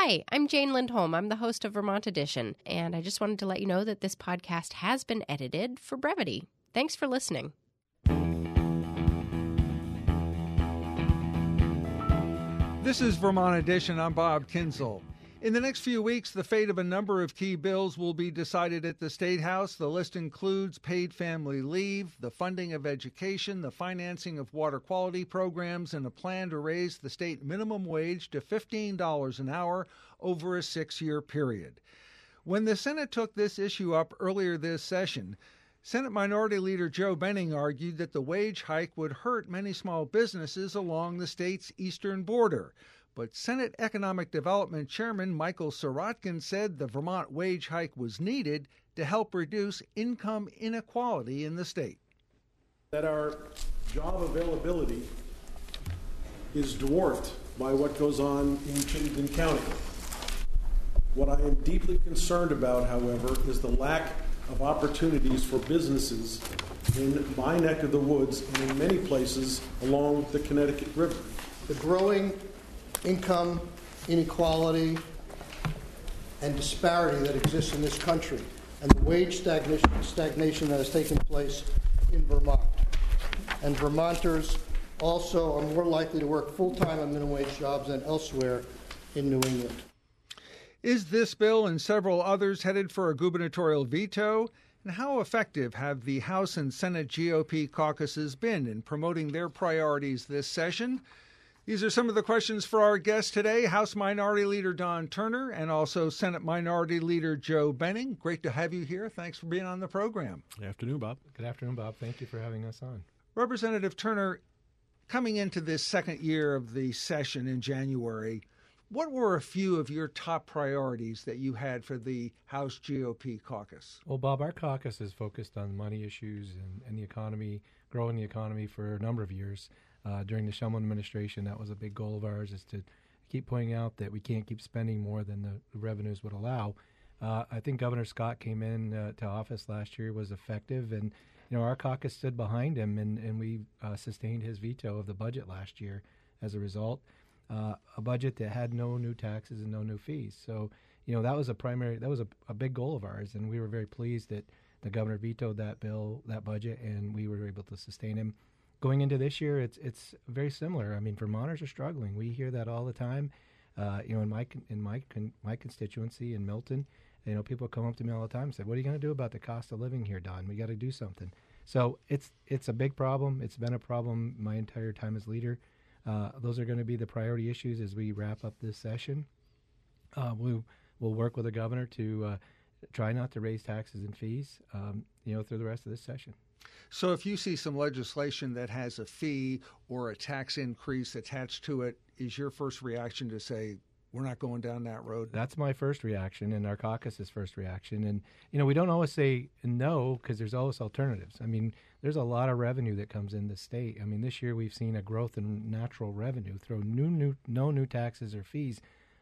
Hi, I'm Jane Lindholm. I'm the host of Vermont Edition, and I just wanted to let you know that this podcast has been edited for brevity. Thanks for listening. This is Vermont Edition. I'm Bob Kinzel. In the next few weeks, the fate of a number of key bills will be decided at the State House. The list includes paid family leave, the funding of education, the financing of water quality programs, and a plan to raise the state minimum wage to $15 an hour over a 6-year period. When the Senate took this issue up earlier this session, Senate Minority Leader Joe Benning argued that the wage hike would hurt many small businesses along the state's eastern border. But Senate Economic Development Chairman Michael Sirotkin said the Vermont wage hike was needed to help reduce income inequality in the state. That our job availability is dwarfed by what goes on in Chittenden County. What I am deeply concerned about, however, is the lack of opportunities for businesses in my neck of the woods and in many places along the Connecticut River. The growing income inequality and disparity that exists in this country, and the wage stagnation that has taken place in Vermont. And Vermonters also are more likely to work full-time on minimum wage jobs than elsewhere in New England. Is this bill and several others headed for a gubernatorial veto? And how effective have the House and Senate GOP caucuses been in promoting their priorities this session? These are some of the questions for our guests today, House Minority Leader Don Turner and also Senate Minority Leader Joe Benning. Great to have you here. Thanks for being on the program. Good afternoon, Bob. Good afternoon, Bob. Thank you for having us on. Representative Turner, coming into this second year of the session in January, what were a few of your top priorities that you had for the House GOP caucus? Well, Bob, our caucus is focused on money issues and the economy, growing the economy for a number of years. During the Shumlin administration, that was a big goal of ours, is to keep pointing out that we can't keep spending more than the revenues would allow. I think Governor Scott came in to office last year, was effective, and our caucus stood behind him, and we sustained his veto of the budget last year as a result. A budget that had no new taxes and no new fees. So, that was a big goal of ours, and we were very pleased that the governor vetoed that bill, that budget, and we were able to sustain him. Going into this year, it's very similar. I mean, Vermonters are struggling. We hear that all the time. In my constituency in Milton, people come up to me all the time and say, "What are you going to do about the cost of living here, Don? We got to do something." So it's a big problem. It's been a problem my entire time as leader. Those are going to be the priority issues as we wrap up this session. We'll work with the governor to try not to raise taxes and fees, through the rest of this session. So if you see some legislation that has a fee or a tax increase attached to it, is your first reaction to say, we're not going down that road? That's my first reaction, and our caucus's first reaction. And, we don't always say no because there's always alternatives. I mean, there's a lot of revenue that comes in the state. I mean, this year we've seen a growth in natural revenue through no new taxes or fees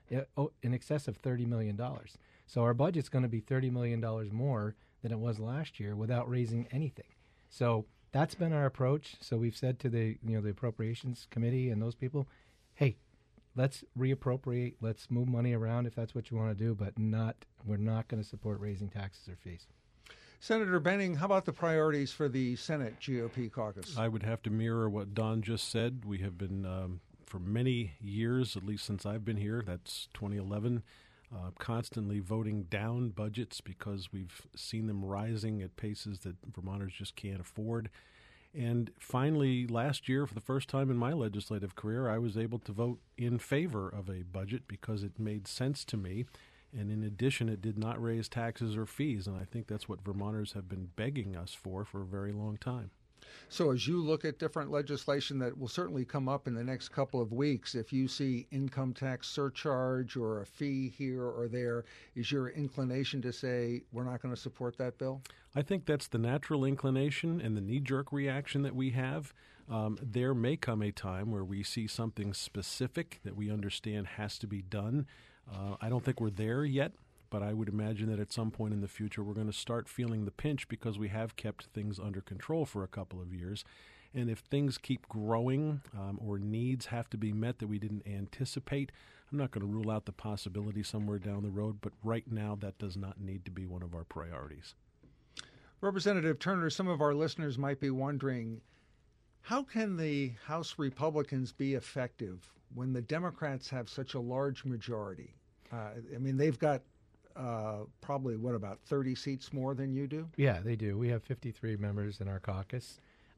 in excess of $30 million. So our budget's going to be $30 million more than it was last year without raising anything. So that's been our approach. So we've said to the Appropriations Committee and those people, hey, let's reappropriate, let's move money around if that's what you want to do, but we're not going to support raising taxes or fees. Senator Benning, how about the priorities for the Senate GOP caucus? I would have to mirror what Don just said. We have been, for many years, at least since I've been here, that's 2011, constantly voting down budgets because we've seen them rising at paces that Vermonters just can't afford. And finally, last year, for the first time in my legislative career, I was able to vote in favor of a budget because it made sense to me. And in addition, it did not raise taxes or fees. And I think that's what Vermonters have been begging us for a very long time. So as you look at different legislation that will certainly come up in the next couple of weeks, if you see income tax surcharge or a fee here or there, is your inclination to say we're not going to support that bill? I think that's the natural inclination and the knee-jerk reaction that we have. There may come a time where we see something specific that we understand has to be done. I don't think we're there yet, but I would imagine that at some point in the future we're going to start feeling the pinch because we have kept things under control for a couple of years. And if things keep growing or needs have to be met that we didn't anticipate, I'm not going to rule out the possibility somewhere down the road, but right now that does not need to be one of our priorities. Representative Turner, some of our listeners might be wondering, how can the House Republicans be effective when the Democrats have such a large majority? They've got probably, about 30 seats more than you do? Yeah, they do. We have 53 members in our caucus.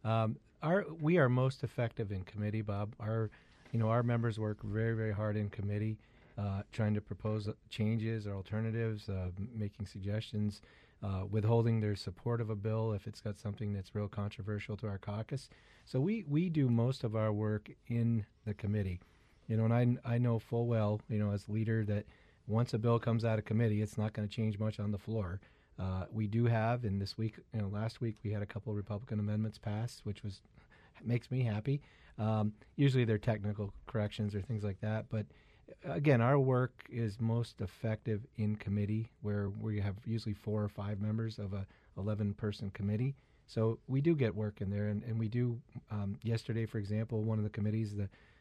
We are most effective in committee, Bob. Our members work very, very hard in committee, trying to propose changes or alternatives, making suggestions, withholding their support of a bill if it's got something that's real controversial to our caucus. So we do most of our work in the committee. And I know full well, as leader, that once a bill comes out of committee, it's not going to change much on the floor. We do have, and this week, last week we had a couple of Republican amendments passed, which makes me happy. Usually they're technical corrections or things like that, but again, our work is most effective in committee, where we have usually 4 or 5 members of a 11-person committee. So we do get work in there, and we do. Yesterday, for example, one of the committees,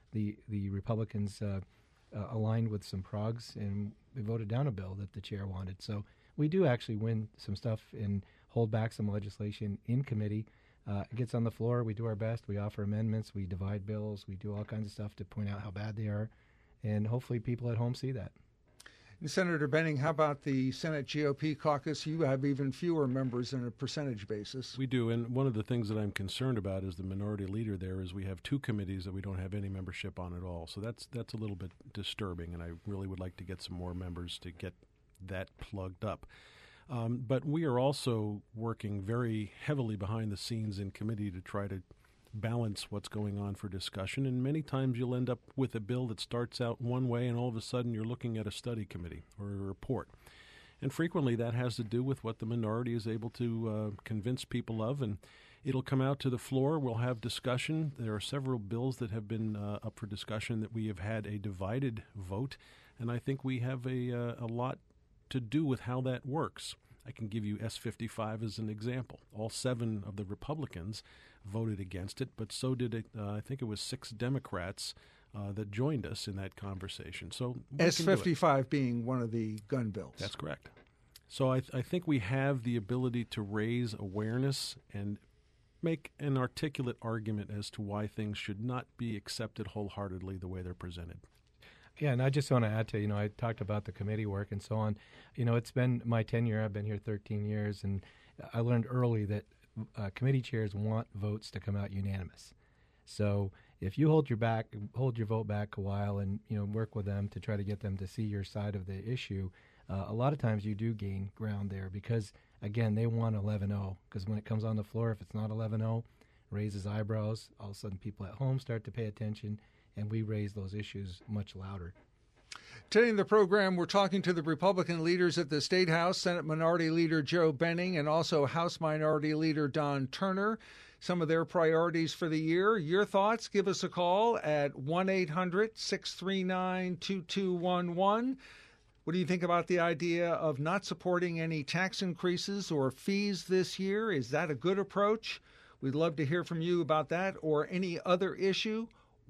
the Republicans aligned with some progs, and we voted down a bill that the chair wanted. So we do actually win some stuff and hold back some legislation in committee. It gets on the floor. We do our best. We offer amendments. We divide bills. We do all kinds of stuff to point out how bad they are. And hopefully people at home see that. And Senator Benning, how about the Senate GOP caucus? You have even fewer members on a percentage basis. We do, and one of the things that I'm concerned about as the minority leader there is we have 2 committees that we don't have any membership on at all. So that's a little bit disturbing, and I really would like to get some more members to get that plugged up. But we are also working very heavily behind the scenes in committee to try to balance what's going on for discussion, and many times you'll end up with a bill that starts out one way and all of a sudden you're looking at a study committee or a report. And frequently that has to do with what the minority is able to convince people of, and it'll come out to the floor. We'll have discussion. There are several bills that have been up for discussion that we have had a divided vote, and I think we have a lot to do with how that works. I can give you S-55 as an example. All 7 of the Republicans voted against it, but so did I think it was 6 Democrats that joined us in that conversation. So S-55 being one of the gun bills. That's correct. So I think we have the ability to raise awareness and make an articulate argument as to why things should not be accepted wholeheartedly the way they're presented. Yeah, and I just want to add to, I talked about the committee work and so on. It's been my tenure. I've been here 13 years, and I learned early that committee chairs want votes to come out unanimous. So if you hold your vote back a while and, work with them to try to get them to see your side of the issue, a lot of times you do gain ground there because, again, they want 11-0. Because when it comes on the floor, if it's not 11-0, raises eyebrows. All of a sudden people at home start to pay attention, and we raise those issues much louder. Today in the program, we're talking to the Republican leaders at the State House, Senate Minority Leader Joe Benning and also House Minority Leader Don Turner. Some of their priorities for the year. Your thoughts, give us a call at 1-800-639-2211. What do you think about the idea of not supporting any tax increases or fees this year? Is that a good approach? We'd love to hear from you about that or any other issue.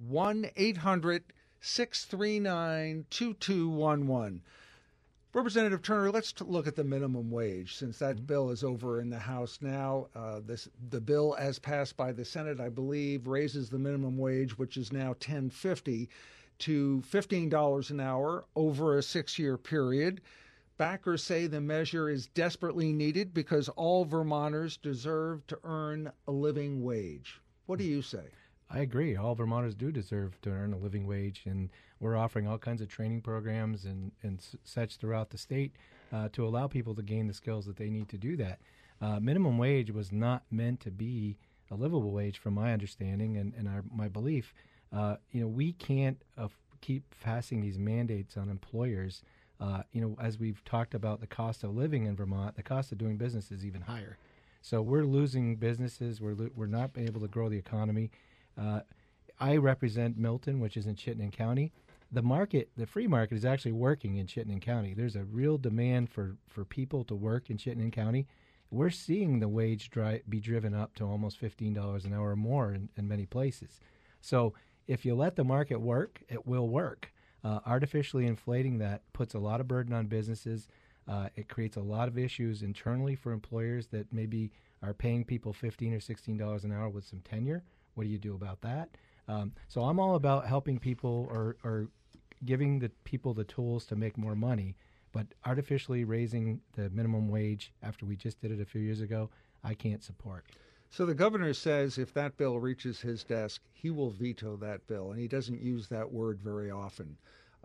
1-800-639-2211. Representative Turner, let's look at the minimum wage since that bill is over in the House now. The bill, as passed by the Senate, I believe, raises the minimum wage, which is now $10.50, to $15 an hour over a 6-year period. Backers say the measure is desperately needed because all Vermonters deserve to earn a living wage. What do you say? I agree. All Vermonters do deserve to earn a living wage, and we're offering all kinds of training programs and such throughout the state to allow people to gain the skills that they need to do that. Minimum wage was not meant to be a livable wage, from my understanding and my belief. We can't keep passing these mandates on employers. As we've talked about the cost of living in Vermont, the cost of doing business is even higher. So we're losing businesses. We're not able to grow the economy. I represent Milton, which is in Chittenden County. The free market is actually working in Chittenden County. There's a real demand for people to work in Chittenden County, we're seeing the wage be driven up to almost $15 an hour or more in many places. So if you let the market work, it will work. Artificially inflating that puts a lot of burden on businesses. It creates a lot of issues internally for employers that maybe are paying people $15 or $16 an hour with some tenure. What do you do about that? So I'm all about helping people or giving the people the tools to make more money, but artificially raising the minimum wage after we just did it a few years ago, I can't support. So the governor says if that bill reaches his desk, he will veto that bill, and he doesn't use that word very often.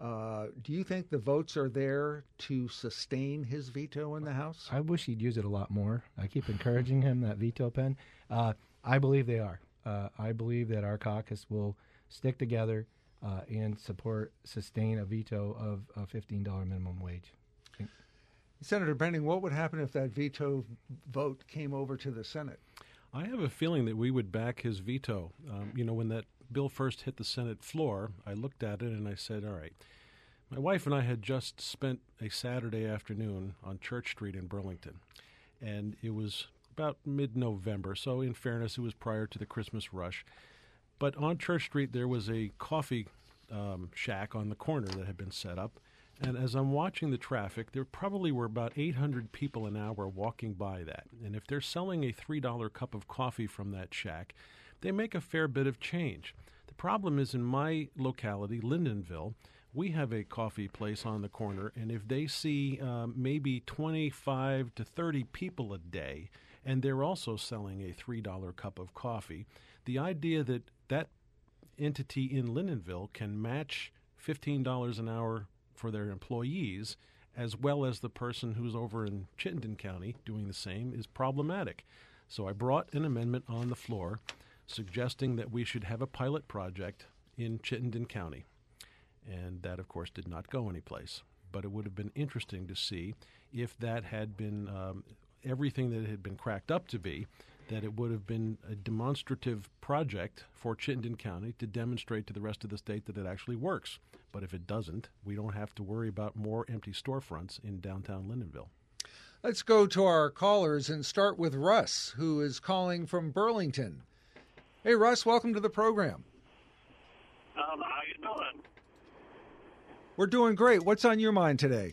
Do you think the votes are there to sustain his veto in the House? I wish he'd use it a lot more. I keep encouraging him, that veto pen. I believe they are. I believe that our caucus will stick together and sustain a veto of a $15 minimum wage. Senator Benning, what would happen if that veto vote came over to the Senate? I have a feeling that we would back his veto. When that bill first hit the Senate floor, I looked at it and I said, all right, my wife and I had just spent a Saturday afternoon on Church Street in Burlington, and it was about mid-November, so in fairness, it was prior to the Christmas rush. But on Church Street, there was a coffee shack on the corner that had been set up, and as I'm watching the traffic, there probably were about 800 people an hour walking by that. And if they're selling a $3 cup of coffee from that shack, they make a fair bit of change. The problem is in my locality, Lyndonville, we have a coffee place on the corner, and if they see maybe 25 to 30 people a day, and they're also selling a $3 cup of coffee, the idea that that entity in Lyndonville can match $15 an hour for their employees, as well as the person who's over in Chittenden County doing the same, is problematic. So I brought an amendment on the floor suggesting that we should have a pilot project in Chittenden County. And that, of course, did not go anyplace. But it would have been interesting to see if that had been everything that it had been cracked up to be, that it would have been a demonstrative project for Chittenden County to demonstrate to the rest of the state that it actually works. But if it doesn't, we don't have to worry about more empty storefronts in downtown Lyndonville. Let's go to our callers and start with Russ, who is calling from Burlington. Hey, Russ, welcome to the program. How you doing? We're doing great. What's on your mind today?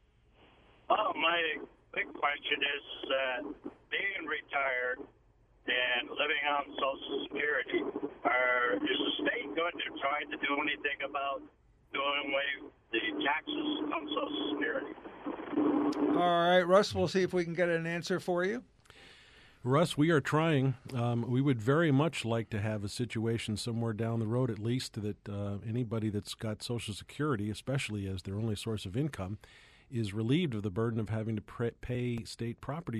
My big question is being retired and living on Social Security. Is the state going to try to do anything about doing away with the taxes on Social Security? All right, Russ, we'll see if we can get an answer for you. Russ, we are trying. We would very much like to have a situation somewhere down the road, at least, that anybody that's got Social Security, especially as their only source of income, is relieved of the burden of having to pay state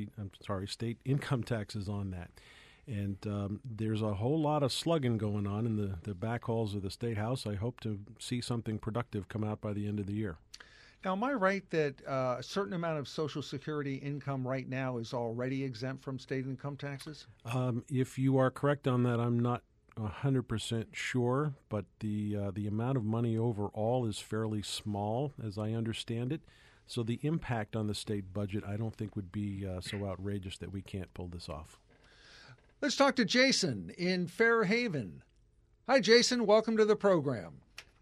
income taxes on that. And there's a whole lot of slugging going on in the back halls of the State House. I hope to see something productive come out by the end of the year. Now, am I right that a certain amount of Social Security income right now is already exempt from state income taxes? If you are correct on that, I'm not 100% sure, but the amount of money overall is fairly small, as I understand it. So the impact on the state budget, I don't think would be so outrageous that we can't pull this off. Let's talk to Jason in Fairhaven. Hi, Jason. Welcome to the program.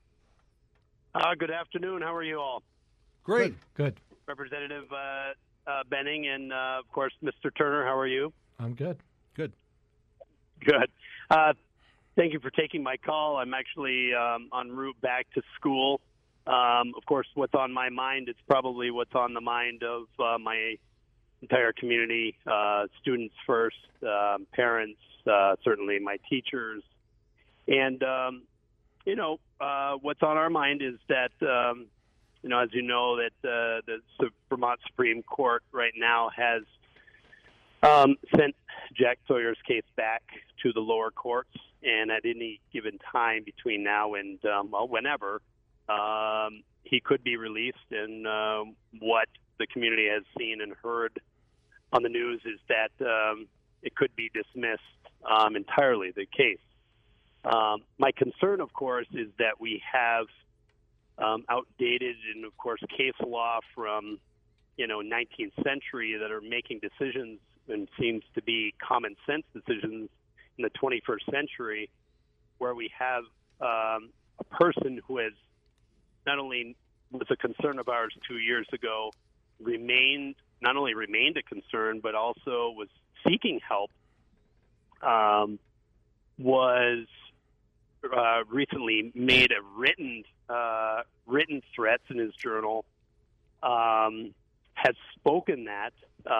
Good afternoon. How are you all? Great. Good. Representative Benning and, of course, Mr. Turner, how are you? I'm good. Good. Good. Thank you for taking my call. I'm actually en route back to school. Of course, what's on my mind, it's probably what's on the mind of my entire community, students first, parents, certainly my teachers. And, what's on our mind is that, as you know, that the Vermont Supreme Court right now has sent Jack Sawyer's case back to the lower courts. And at any given time between now and, whenever, he could be released. And what the community has seen and heard on the news is that it could be dismissed entirely, the case. My concern, of course, is that we have outdated and, of course, case law from, 19th century that are making decisions and seems to be common sense decisions in the 21st century, where we have a person who has not only was a concern of ours 2 years ago, not only remained a concern, but also was seeking help, was recently made a written threats in his journal, has spoken that,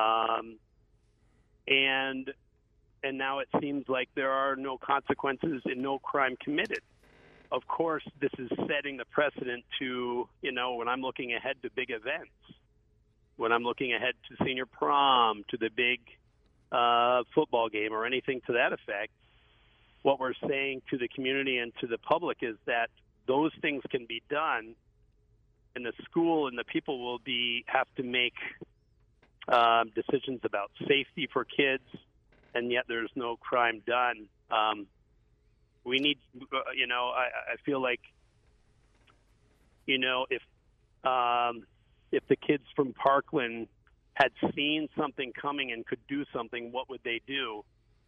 and now it seems like there are no consequences and no crime committed. Of course, this is setting the precedent to, when I'm looking ahead to big events, when I'm looking ahead to senior prom, to the big football game or anything to that effect, what we're saying to the community and to the public is that those things can be done, and the school and the people will have to make decisions about safety for kids, and yet there's no crime done. We need, I feel like, if the kids from Parkland had seen something coming and could do something, what would they do?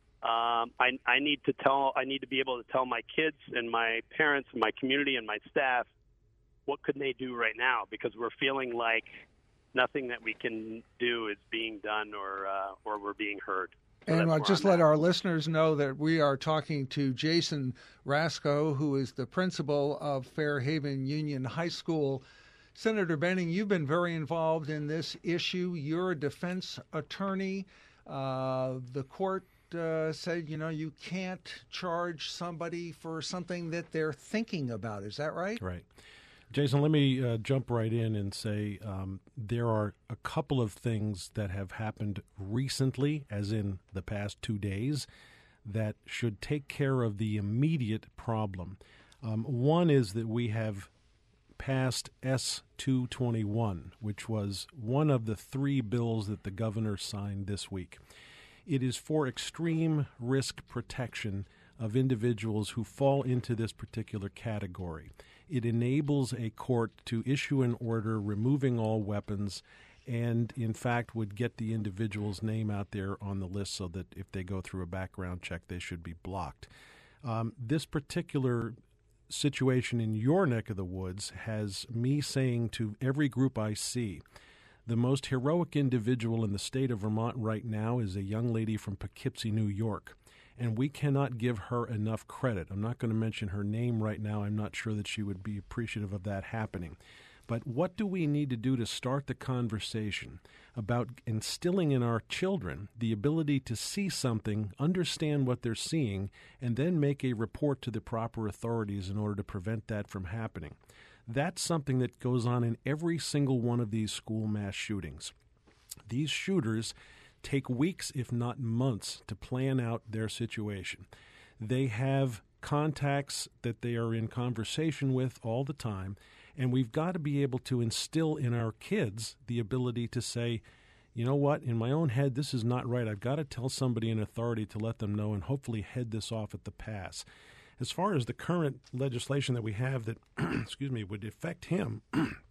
I need to be able to tell my kids and my parents and my community and my staff what could they do right now, because we're feeling like nothing that we can do is being done or we're being heard. So and I'll just let our listeners know that we are talking to Jason Rasco, who is the principal of Fairhaven Union High School. Senator Benning, you've been very involved in this issue. You're a defense attorney. The court said, you can't charge somebody for something that they're thinking about. Is that right? Right. Jason, let me jump right in and say there are a couple of things that have happened recently, as in the past 2 days, that should take care of the immediate problem. One is that we have passed S-221, which was one of the 3 bills that the governor signed this week. It is for extreme risk protection of individuals who fall into this particular category. It enables a court to issue an order removing all weapons and, in fact, would get the individual's name out there on the list so that if they go through a background check, they should be blocked. This particular situation in your neck of the woods has me saying to every group I see, the most heroic individual in the state of Vermont right now is a young lady from Poughkeepsie, New York, and we cannot give her enough credit. I'm not going to mention her name right now. I'm not sure that she would be appreciative of that happening. But what do we need to do to start the conversation about instilling in our children the ability to see something, understand what they're seeing, and then make a report to the proper authorities in order to prevent that from happening? That's something that goes on in every single one of these school mass shootings. These shooters take weeks, if not months, to plan out their situation. They have contacts that they are in conversation with all the time, and we've got to be able to instill in our kids the ability to say, you know what, in my own head, this is not right. I've got to tell somebody in authority to let them know and hopefully head this off at the pass. As far as the current legislation that we have that, would affect him,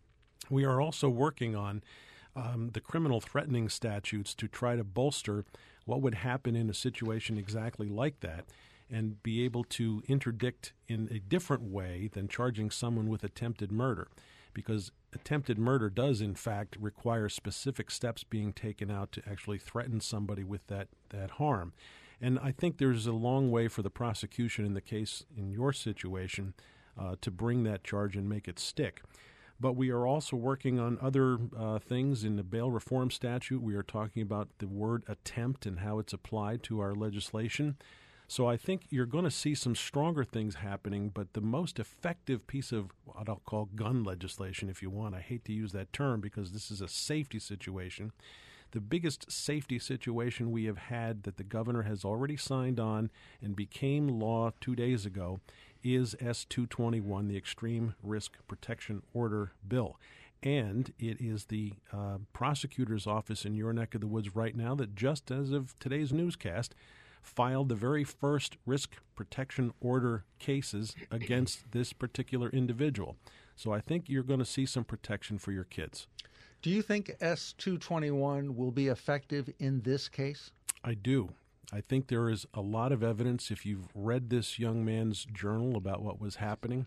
we are also working on the criminal threatening statutes to try to bolster what would happen in a situation exactly like that and be able to interdict in a different way than charging someone with attempted murder, because attempted murder does, in fact, require specific steps being taken out to actually threaten somebody with that harm. And I think there's a long way for the prosecution in the case in your situation to bring that charge and make it stick. But we are also working on other things in the bail reform statute. We are talking about the word attempt and how it's applied to our legislation. So I think you're going to see some stronger things happening, but the most effective piece of what I'll call gun legislation, if you want, I hate to use that term because this is a safety situation. The biggest safety situation we have had that the governor has already signed on and became law 2 days ago is S-221, the Extreme Risk Protection Order Bill. And it is the prosecutor's office in your neck of the woods right now that, just as of today's newscast, filed the very first risk protection order cases against this particular individual. So I think you're going to see some protection for your kids. Do you think S-221 will be effective in this case? I do. I think there is a lot of evidence. If you've read this young man's journal about what was happening,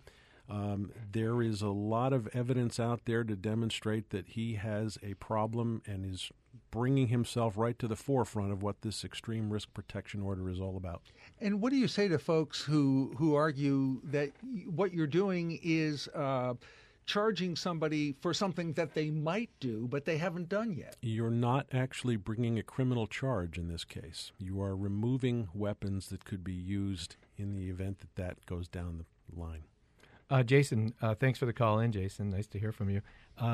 there is a lot of evidence out there to demonstrate that he has a problem and is bringing himself right to the forefront of what this extreme risk protection order is all about. And what do you say to folks who argue that what you're doing is charging somebody for something that they might do, but they haven't done yet? You're not actually bringing a criminal charge in this case. You are removing weapons that could be used in the event that that goes down the line. Jason, thanks for the call in, Jason. Nice to hear from you.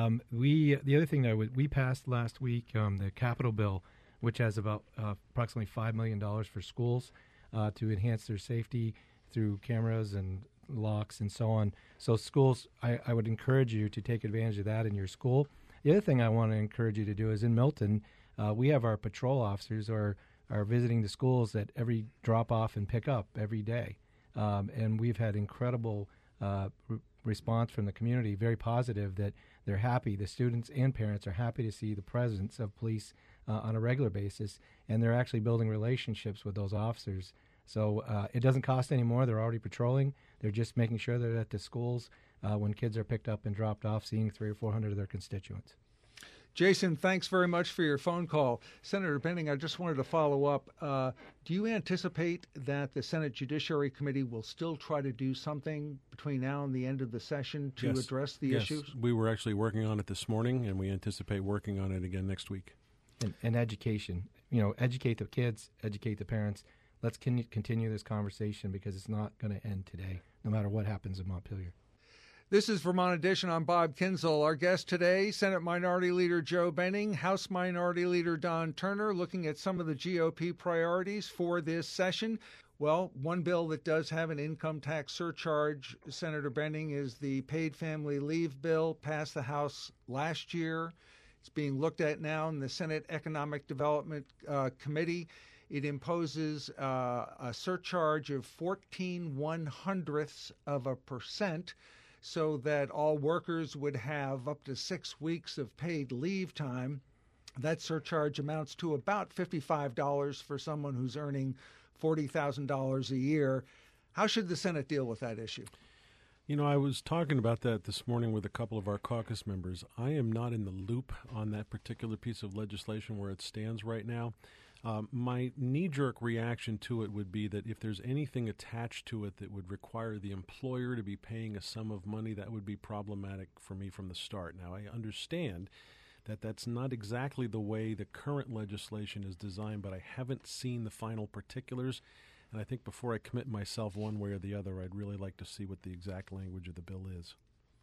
The other thing that we passed last week, the capital bill, which has about approximately $5 million for schools to enhance their safety through cameras and locks and so on. So schools, I would encourage you to take advantage of that in your school. The other thing I want to encourage you to do is in Milton, we have our patrol officers are visiting the schools at every drop-off and pick-up every day. And we've had incredible response from the community, very positive, that they're happy. The students and parents are happy to see the presence of police on a regular basis, and they're actually building relationships with those officers. So it doesn't cost any more. They're already patrolling. They're just making sure they're at the schools when kids are picked up and dropped off, seeing 300 or 400 of their constituents. Jason, thanks very much for your phone call. Senator Benning, I just wanted to follow up. Do you anticipate that the Senate Judiciary Committee will still try to do something between now and the end of the session to address the issues? We were actually working on it this morning, and we anticipate working on it again next week. And education. Educate the kids, educate the parents. Let's continue this conversation because it's not going to end today, no matter what happens in Montpelier. This is Vermont Edition. I'm Bob Kinzel. Our guest today, Senate Minority Leader Joe Benning, House Minority Leader Don Turner, looking at some of the GOP priorities for this session. Well, one bill that does have an income tax surcharge, Senator Benning, is the Paid Family Leave bill, passed the House last year. It's being looked at now in the Senate Economic Development Committee. It imposes a surcharge of 14/100% so that all workers would have up to 6 weeks of paid leave time. That surcharge amounts to about $55 for someone who's earning $40,000 a year. How should the Senate deal with that issue? I was talking about that this morning with a couple of our caucus members. I am not in the loop on that particular piece of legislation where it stands right now. My knee-jerk reaction to it would be that if there's anything attached to it that would require the employer to be paying a sum of money, that would be problematic for me from the start. Now, I understand that that's not exactly the way the current legislation is designed, but I haven't seen the final particulars, and I think before I commit myself one way or the other, I'd really like to see what the exact language of the bill is.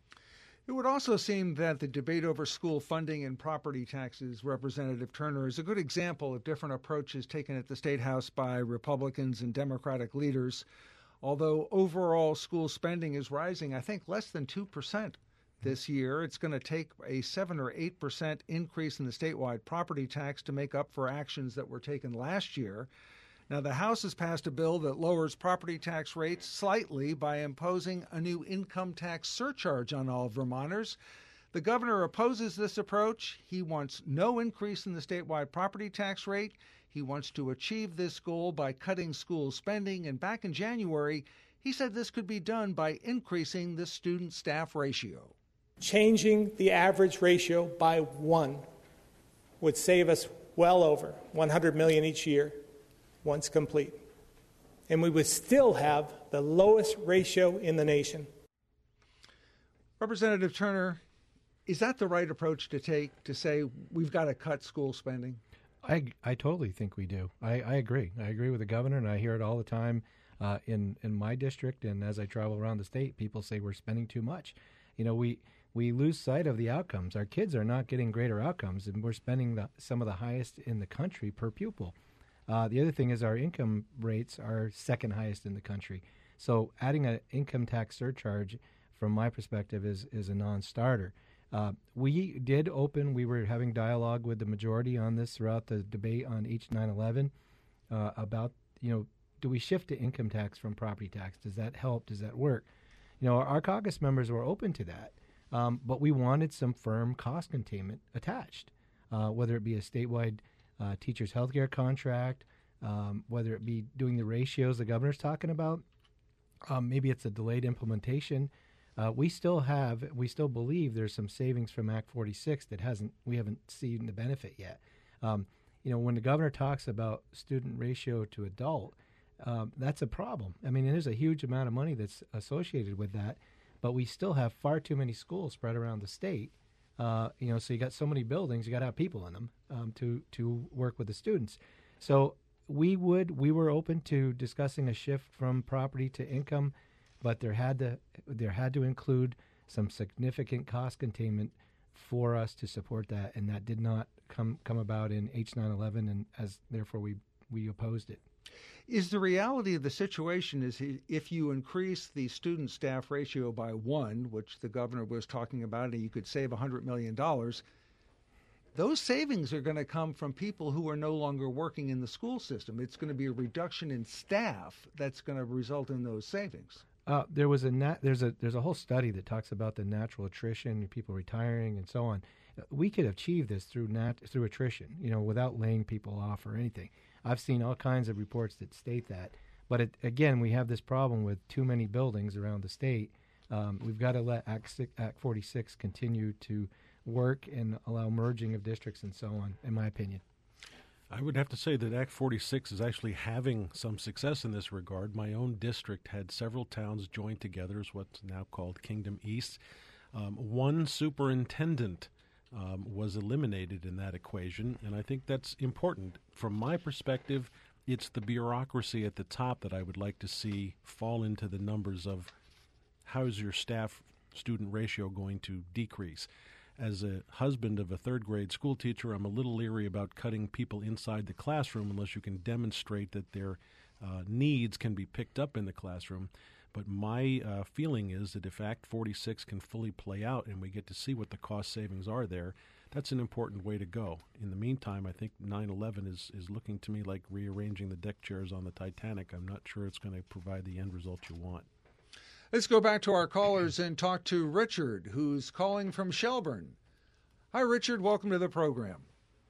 It would also seem that the debate over school funding and property taxes, Representative Turner, is a good example of different approaches taken at the State House by Republicans and Democratic leaders. Although overall school spending is rising, I think less than 2% this year, it's going to take a 7 or 8% increase in the statewide property tax to make up for actions that were taken last year. Now, the House has passed a bill that lowers property tax rates slightly by imposing a new income tax surcharge on all Vermonters. The governor opposes this approach. He wants no increase in the statewide property tax rate. He wants to achieve this goal by cutting school spending. And back in January, he said this could be done by increasing the student-staff ratio. Changing the average ratio by 1 would save us well over $100 million each year once complete. And we would still have the lowest ratio in the nation. Representative Turner, is that the right approach to take, to say we've got to cut school spending? I totally think we do. I agree. I agree with the governor, and I hear it all the time in my district. And as I travel around the state, people say we're spending too much. We lose sight of the outcomes. Our kids are not getting greater outcomes, and we're spending some of the highest in the country per pupil. The other thing is our income rates are second highest in the country. So adding an income tax surcharge, from my perspective, is a non-starter. We were having dialogue with the majority on this throughout the debate on H911 about, do we shift to income tax from property tax? Does that help? Does that work? Our caucus members were open to that. But we wanted some firm cost containment attached, whether it be a statewide teachers' healthcare contract, whether it be doing the ratios the governor's talking about. Maybe it's a delayed implementation. We still believe there's some savings from Act 46 that we haven't seen the benefit yet. When the governor talks about student ratio to adult, that's a problem. I mean, there's a huge amount of money that's associated with that, but we still have far too many schools spread around the state. So you got so many buildings, you got to have people in them to work with the students. So we were open to discussing a shift from property to income, but there had to include some significant cost containment for us to support that, and that did not come about in H911, and therefore we opposed it. Is the reality of the situation is if you increase the student-staff ratio by 1, which the governor was talking about, and you could save $100 million, those savings are going to come from people who are no longer working in the school system. It's going to be a reduction in staff that's going to result in those savings. There's a whole study that talks about the natural attrition, people retiring, and so on. We could achieve this through attrition, without laying people off or anything. I've seen all kinds of reports that state that. But again, we have this problem with too many buildings around the state. We've got to let Act 46 continue to work and allow merging of districts and so on, in my opinion. I would have to say that Act 46 is actually having some success in this regard. My own district had several towns joined together as what's now called Kingdom East. One superintendent was eliminated in that equation, and I think that's important. From my perspective, it's the bureaucracy at the top that I would like to see fall into the numbers of how is your staff-student ratio going to decrease. As a husband of a third-grade school teacher, I'm a little leery about cutting people inside the classroom unless you can demonstrate that their needs can be picked up in the classroom. But my feeling is that if Act 46 can fully play out and we get to see what the cost savings are there, that's an important way to go. In the meantime, I think 9/11 is looking to me like rearranging the deck chairs on the Titanic. I'm not sure it's going to provide the end result you want. Let's go back to our callers and talk to Richard, who's calling from Shelburne. Hi, Richard. Welcome to the program.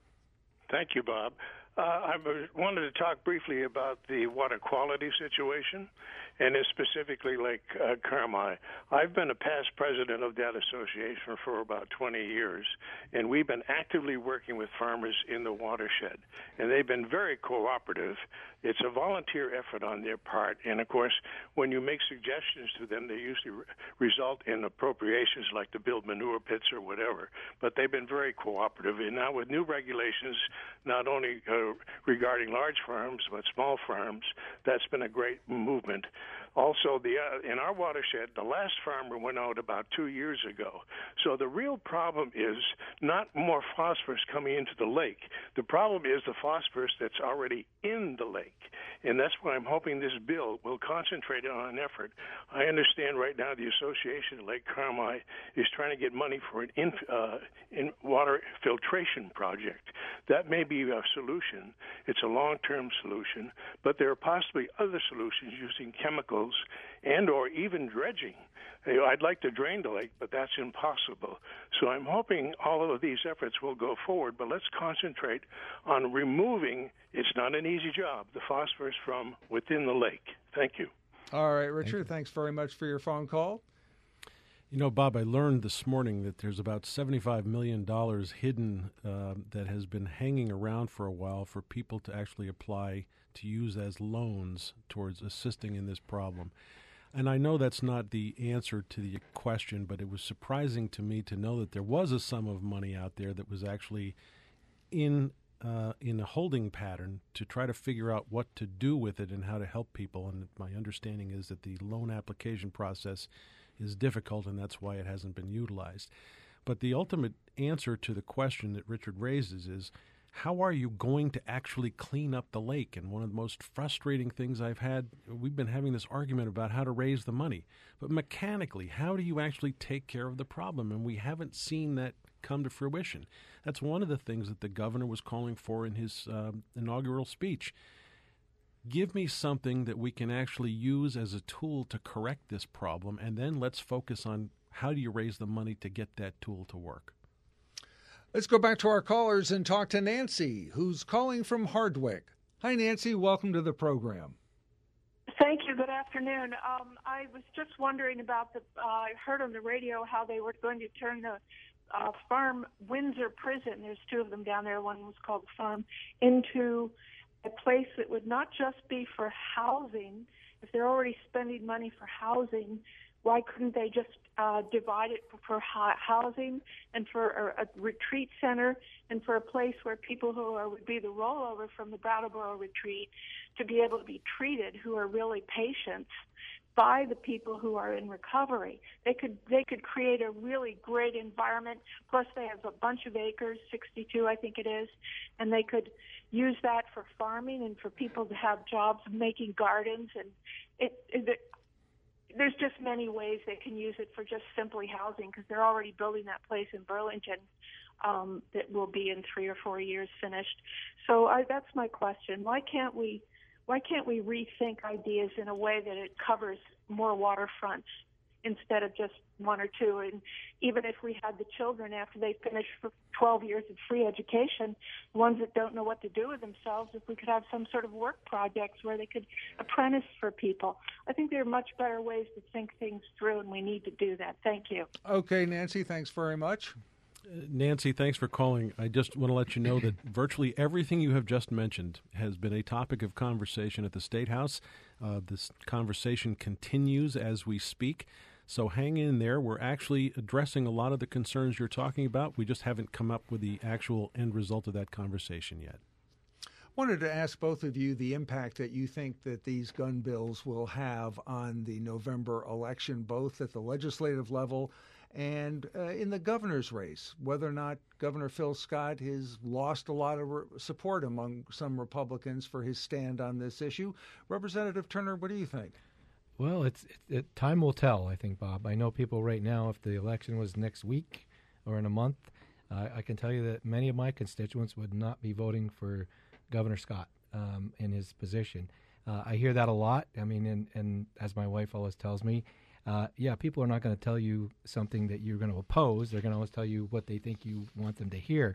Thank you, Bob. I wanted to talk briefly about the water quality situation, and specifically Lake Carmi. I've been a past president of that association for about 20 years, and we've been actively working with farmers in the watershed, and they've been very cooperative. It's a volunteer effort on their part, and of course, when you make suggestions to them, they usually result in appropriations like to build manure pits or whatever, but they've been very cooperative. And now with new regulations, not only regarding large farms, but small farms, that's been a great movement. Also, in our watershed, the last farmer went out about 2 years ago. So the real problem is not more phosphorus coming into the lake. The problem is the phosphorus that's already in the lake. And that's why I'm hoping this bill will concentrate on an effort. I understand right now the Association of Lake Carmi is trying to get money for an in water filtration project. That may be a solution. It's a long-term solution, but there are possibly other solutions using chemicals and or even dredging. I'd like to drain the lake, but that's impossible. So I'm hoping all of these efforts will go forward, but let's concentrate on removing, it's not an easy job, the phosphorus from within the lake. Thank you. All right, Richard, thanks very much for your phone call. You know, Bob, I learned this morning that there's about $75 million hidden that has been hanging around for a while for people to actually apply to use as loans towards assisting in this problem. And I know that's not the answer to the question, but it was surprising to me to know that there was a sum of money out there that was actually in a holding pattern to try to figure out what to do with it and how to help people. And my understanding is that the loan application process is difficult, and that's why it hasn't been utilized. But the ultimate answer to the question that Richard raises is, how are you going to actually clean up the lake? And one of the most frustrating things I've had, we've been having this argument about how to raise the money. But mechanically, how do you actually take care of the problem? And we haven't seen that come to fruition. That's one of the things that the governor was calling for in his inaugural speech. Give me something that we can actually use as a tool to correct this problem, and then let's focus on how do you raise the money to get that tool to work? Let's go back to our callers and talk to Nancy, who's calling from Hardwick. Hi, Nancy. Welcome to the program. Thank you. Good afternoon. I was just wondering about I heard on the radio how they were going to turn the Farm Windsor Prison, there's two of them down there, one was called Farm, into a place that would not just be for housing. If they're already spending money for housing, why couldn't they just divide it for housing and for a retreat center and for a place where people who would be the rollover from the Brattleboro retreat to be able to be treated, who are really patients, by the people who are in recovery. They could create a really great environment. Plus, they have a bunch of acres, 62, I think it is, and they could use that for farming and for people to have jobs making gardens. And there's just many ways they can use it for just simply housing, because they're already building that place in Burlington that will be in 3 or 4 years finished. So that's my question. Why can't we rethink ideas in a way that it covers more waterfronts instead of just one or two? And even if we had the children, after they finish for 12 years of free education, ones that don't know what to do with themselves, if we could have some sort of work projects where they could apprentice for people. I think there are much better ways to think things through, and we need to do that. Thank you. Okay, Nancy, thanks very much. Nancy, thanks for calling. I just want to let you know that virtually everything you have just mentioned has been a topic of conversation at the State House. This conversation continues as we speak, so hang in there. We're actually addressing a lot of the concerns you're talking about. We just haven't come up with the actual end result of that conversation yet. Wanted to ask both of you the impact that you think that these gun bills will have on the November election, both at the legislative level and in the governor's race, whether or not Governor Phil Scott has lost a lot of support among some Republicans for his stand on this issue. Representative Turner, what do you think? Well, time will tell, I think, Bob. I know people right now, if the election was next week or in a month, I can tell you that many of my constituents would not be voting for Governor Scott in his position. I hear that a lot. I mean, and as my wife always tells me, people are not going to tell you something that you're going to oppose. They're going to always tell you what they think you want them to hear.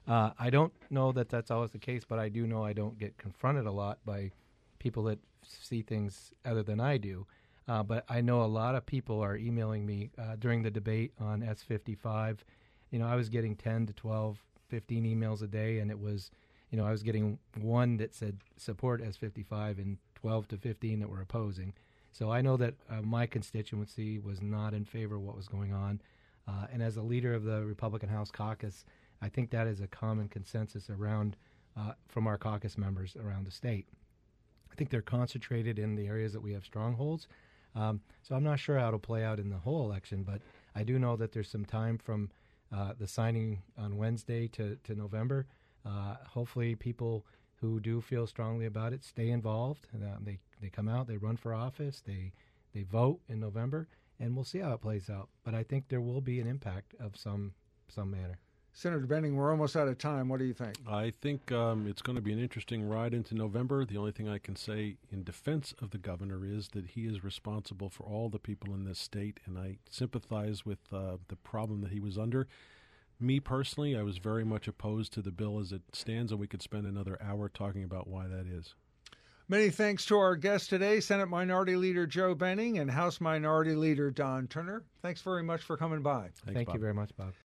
I don't know that that's always the case, but I do know I don't get confronted a lot by people that see things other than I do. But I know a lot of people are emailing me during the debate on S55. You know, I was getting 10 to 12, 15 emails a day, and it was, you know, I was getting one that said support S55 and 12 to 15 that were opposing. So I know that my constituency was not in favor of what was going on. And as a leader of the Republican House Caucus, I think that is a common consensus around from our caucus members around the state. I think they're concentrated in the areas that we have strongholds. So I'm not sure how it'll play out in the whole election, but I do know that there's some time from the signing on Wednesday to November. Hopefully people who do feel strongly about it stay involved. They come out, they run for office, they vote in November, and we'll see how it plays out. But I think there will be an impact of some manner. Senator Benning, we're almost out of time. What do you think? I think it's going to be an interesting ride into November. The only thing I can say in defense of the governor is that he is responsible for all the people in this state, and I sympathize with the problem that he was under. Me personally, I was very much opposed to the bill as it stands, and we could spend another hour talking about why that is. Many thanks to our guests today, Senate Minority Leader Joe Benning and House Minority Leader Don Turner. Thanks very much for coming by. Thank you very much, Bob.